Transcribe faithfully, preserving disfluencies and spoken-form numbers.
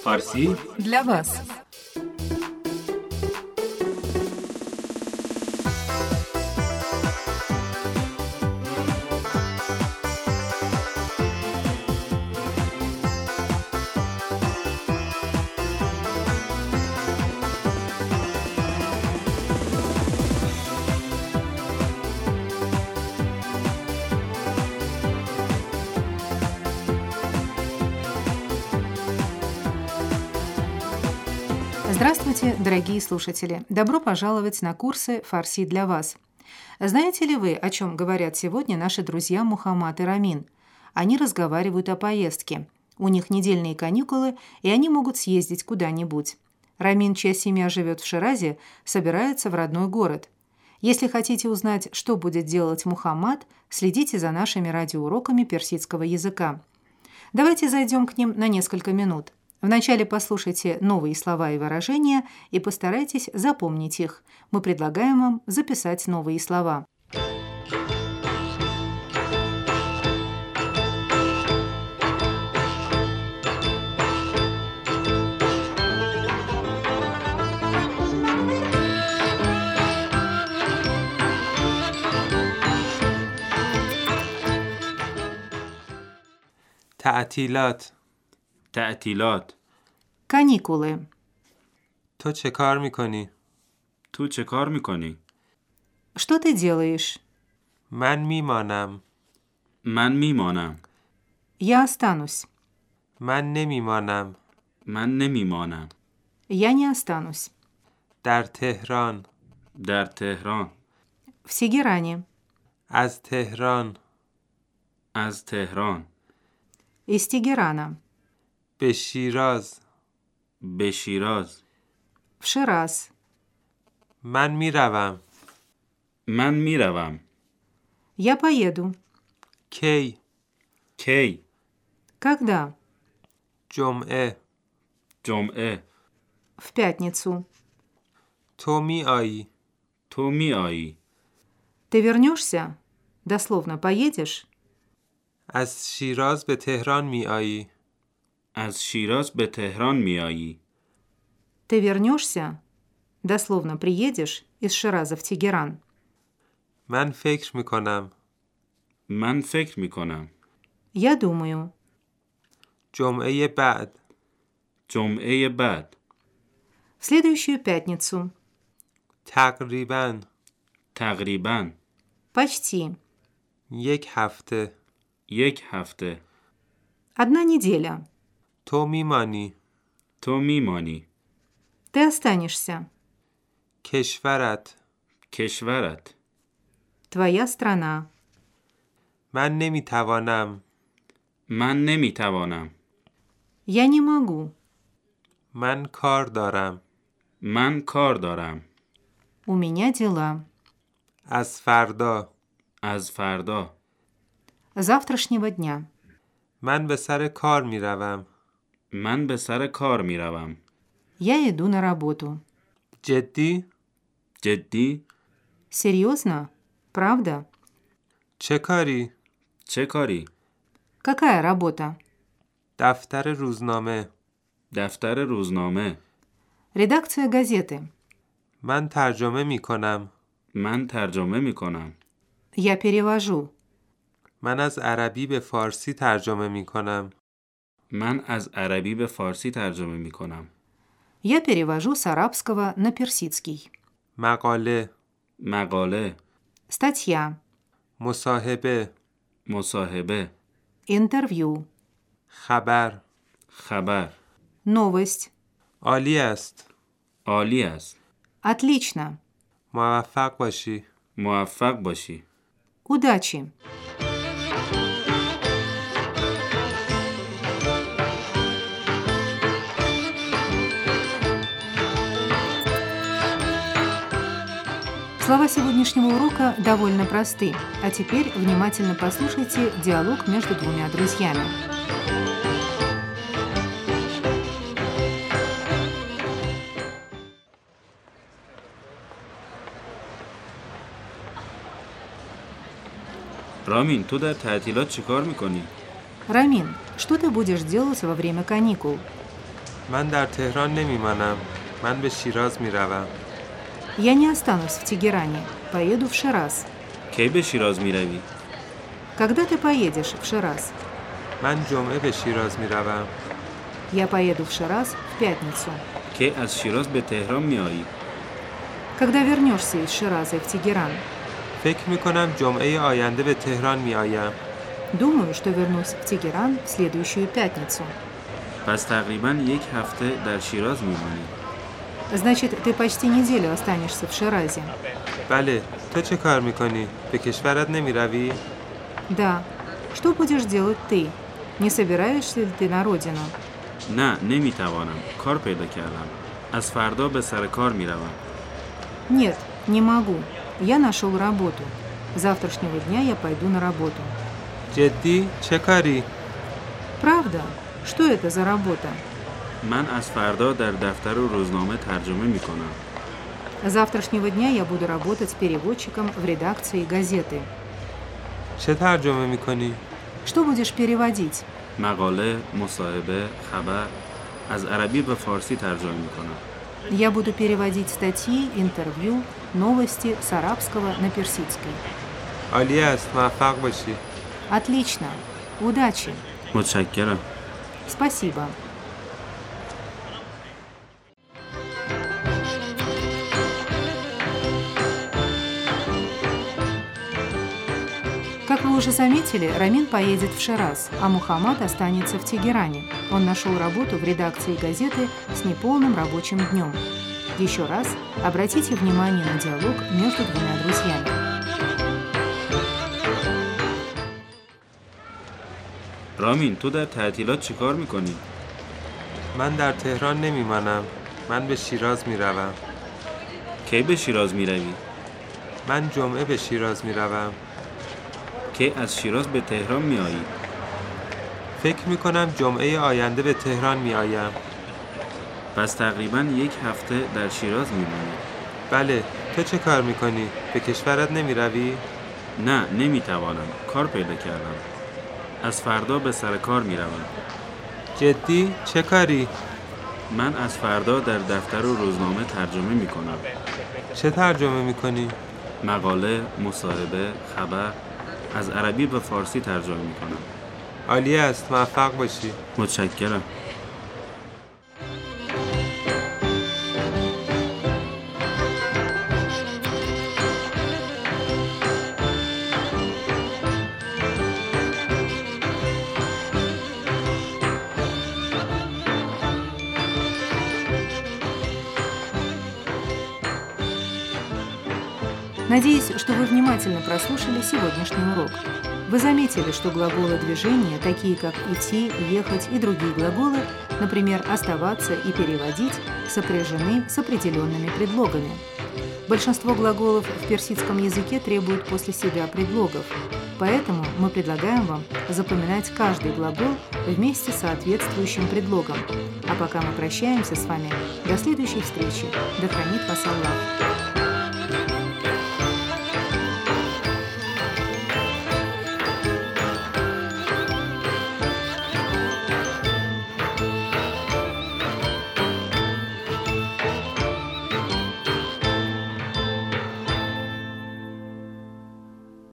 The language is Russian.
فارسی для вас. Здравствуйте, дорогие слушатели! Добро пожаловать на курсы «Фарси для вас». Знаете ли вы, о чем говорят сегодня наши друзья Мухаммад и Рамин? Они разговаривают о поездке. У них недельные каникулы, и они могут съездить куда-нибудь. Рамин, чья семья живет в Ширазе, собирается в родной город. Если хотите узнать, что будет делать Мухаммад, следите за нашими радиоуроками персидского языка. Давайте зайдем к ним на несколько минут. Вначале послушайте новые слова и выражения и постарайтесь запомнить их. Мы предлагаем вам записать новые слова. تعطیلات تعطیلات Каникулы. تو چه کار میکنی؟ تو چه کار میکنی؟ Что ты делаешь? من میمانم. من میمانم. Я останусь. من نمیمانم. من نمیمانم. Я не останусь. در تهران. در تهران. В Тегеране. از تهران. از تهران. Из Тегерана. به شیراز. به شیراز. В Шираз. من میروم. من میروم. Я поеду. کی؟ کی؟ Когда? جمعه. جمعه. В пятницу. تو میآیی. تو میآیی. Ты вернешься? Дословно, поедешь? از شیراز به تهران میآیی. از شیراز به تهران میآیی. Ты вернешься? Дословно, приедешь из Шираза в Тегеран. من فکر میکنم. من فکر میکنم. Я думаю. جمعه بعد. جمعه بعد. В следующую пятницу. تقریباً. تقریباً. Почти. یک هفته. یک هفته. Одна неделя. تو میمانی. تو میمانی. Ты останешься. کشورت. کشورت. Твоя страна. من نمیتوانم. من نمیتوانم. Я не могу. من کار دارم. من کار دارم. У меня дела. از فردا. از فردا. Завтрашнего дня. من به سر کار میروم. من به سر کار میروم. Я иду на работу. جدی؟ جدی؟ Серьезно? Правда? چه کاری؟ چه کاری؟ Какая работа? دفتر روزنامه. دفتر روزنامه. Редакция газеты. من ترجمه می کنم. من ترجمه می کنم. Я перевожу. من از عربی به فارسی ترجمه می کنم. من از عربی به فارسی ترجمه می کنم. Я перевожу с арабского на персидский. مقاله. مقاله. Статья. مصاحبه. مصاحبه. Интервью. خبر. خبر. Новость. عالی است. عالی است. Отлично. موفق باشی. موفق باشی. Удачи. Слова сегодняшнего урока довольно просты, а теперь внимательно послушайте диалог между двумя друзьями. رامین تو در تعطیلات چیکار میکنی؟ Рамин, что ты будешь делать во время каникул? من در تهران نمیمانم. من به شیراز میروم. Я не останусь в Тегеране. Поеду в Шираз. کی به شیراز میروی؟ Когда ты поедешь в Шираз? من جمعه به شیراز میروم. Я поеду в Шираз в пятницу. کی از شیراز به تهران میایی؟ Когда вернешься из Шираза в Тегеран? فکر میکنم جمعه آینده به تهران میآیم. Думаю, что вернусь в Тегеран в следующую пятницу. پس تقریبا یک هفته در شیراز میمانی. Значит, ты почти неделю останешься в Ширазе. بله. تو چه کار میکنی؟ به کشورت نمیروی؟ Да. Что будешь делать ты? Не собираешься ли ты на родину? نه نمیتوانم. کار پیدا کردم. از فردا به سر کار میروم. Нет, не могу. Я нашел работу. С завтрашнего дня я пойду на работу. جدی؟ چه کاری؟ Правда? Что это за работа? من از فردا در دفتر و روزنامه ترجمه میکنم. С завтрашнего дня я буду работать переводчиком в редакции газеты. چه ترجمه میکنی؟ Что будешь переводить? مقاله، مصاحبه، خبر از عربی به فارسی ترجمه میکنم. Я буду переводить статьи, интервью, новости с арабского на персидский. عالی است. موفق باشی. Отлично. Удачи. متشکرم. Спасибо. Как вы уже заметили, Рамин поедет в Шираз, а Мухаммад останется в Тегеране. Он нашел работу в редакции газеты с неполным рабочим днем. Еще раз обратите внимание на диалог между двумя друзьями. رامین تو در تعطیلات چی کار میکنی؟ من در تهران نمیمانم. من به شیراز میروم. کی به شیراز میروی؟ من جمعه به شیراز میروم. کی از شیراز به تهران میایی؟ فکر میکنم جمعه آینده به تهران میآیم. پس تقریبا یک هفته در شیراز میمانی. بله. تو چه کار میکنی؟ به کشورت نمیروی؟ نه نمیتوانم. کار پیدا کردم. از فردا به سر کار میروم. جدی؟ چه کاری؟ من از فردا در دفتر و روزنامه ترجمه میکنم. چه ترجمه میکنی؟ مقاله، مصاحبه، خبر از عربی به فارسی ترجمه میکنم. عالی است. موفق باشی. متشکرم. Надеюсь, что вы внимательно прослушали сегодняшний урок. Вы заметили, что глаголы движения, такие как «идти», «ехать» и другие глаголы, например, «оставаться» и «переводить», сопряжены с определенными предлогами. Большинство глаголов в персидском языке требуют после себя предлогов, поэтому мы предлагаем вам запоминать каждый глагол вместе с соответствующим предлогом. А пока мы прощаемся с вами, до следующей встречи. Да хранит вас Аллах!